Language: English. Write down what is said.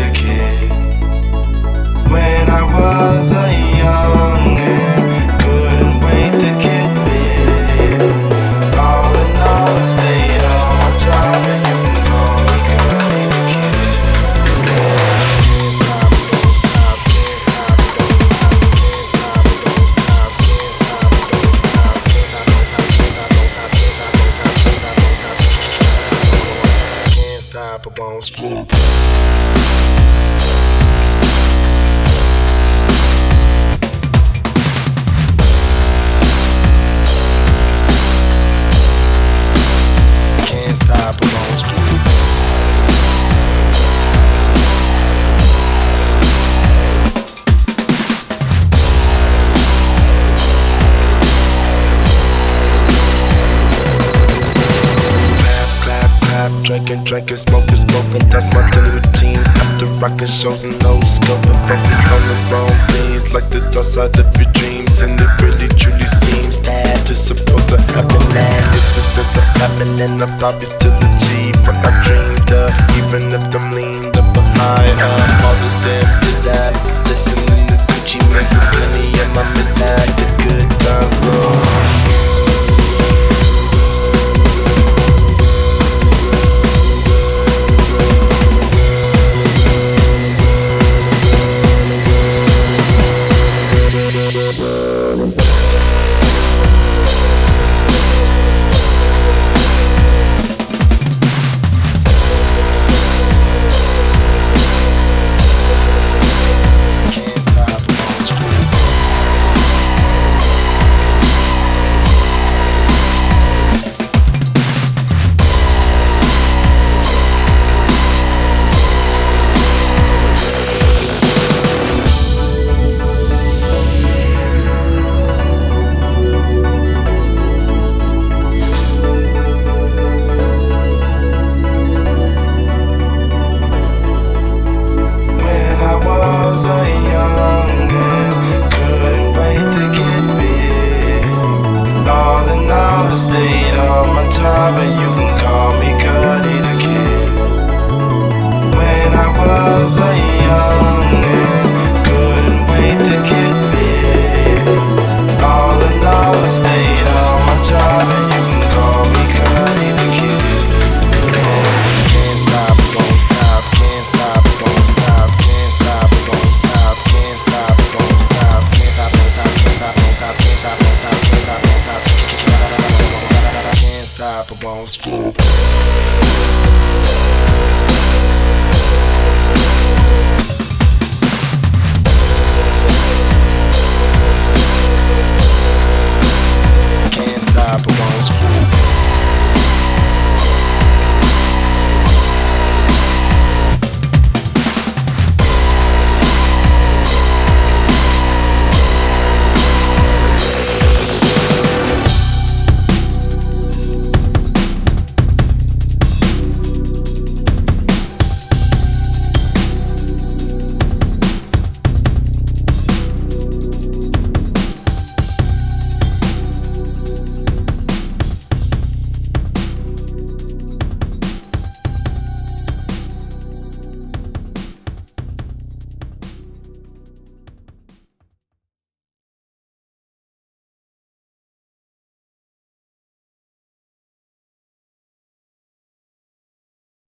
the kid. When I was a youngin', couldn't wait to get big. All in all, I stayed on my job, and you can call me Cuddy the Kid. Can't stop, don't stop, can't stop, don't stop, can't stop, don't stop, can't stop, don't stop, can't stop, don't stop, can't stop, don't stop, can't stop, don't stop, can't stop, I won't screw. Can't stop, I won't screw. Drinking, smoking, that's my daily routine. After rocking shows and no scoping, focused on the wrong things, like the dark side of your dreams. And it really truly seems that it's supposed to happen, and it's supposed to happen. And I'm obvious to achieve what I dreamed of, even if I'm leaned up behind all the damn design. Listening to Gucci, making plenty of my mid-time, the good times roll. Stayed on my job, and you can call me Cuddy the Kid. When I was a youngin', couldn't wait to get big. All in all, I stayed on my job, and you can call me Cuddy the Kid. Can't stop, won't stop, can't stop, won't stop, can't stop, won't stop, can't stop, won't stop, can't stop, won't stop, can't stop, won't stop, can't stop, won't stop, can't stop, won't stop. Can't stop, I won't screw.